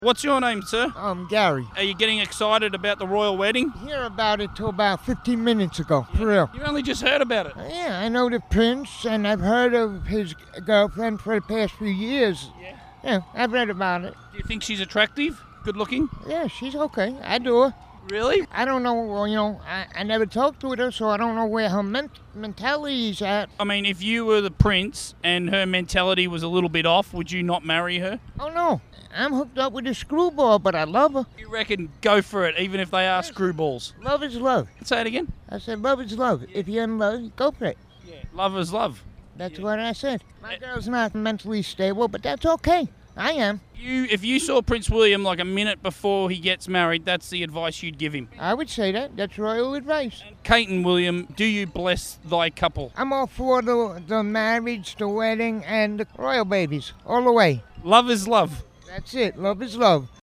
What's your name, sir? Gary. Are you getting excited about the royal wedding? Hear about it till about 15 minutes ago, for real. You only just heard about it. Yeah, I know the prince, and I've heard of his girlfriend for the past few years. Yeah, I've read about it. Do you think she's attractive? Good looking? Yeah, she's okay. I do her. Really? I don't know, well, I never talked with her, so I don't know where her mentality's at. I mean, if you were the prince and her mentality was a little bit off, would you not marry her? Oh, no. I'm hooked up with a screwball, but I love her. You reckon go for it, even if they are screwballs? Love is love. Say it again. I said love is love. If you're in love, go for it. Yeah. Love is love. That's what I said. My girl's not mentally stable, but that's okay. I am. If you saw Prince William like a minute before he gets married, that's the advice you'd give him. I would say that. That's royal advice. Kate and William, do you bless thy couple? I'm all for the marriage, the wedding, and the royal babies. All the way. Love is love. That's it. Love is love.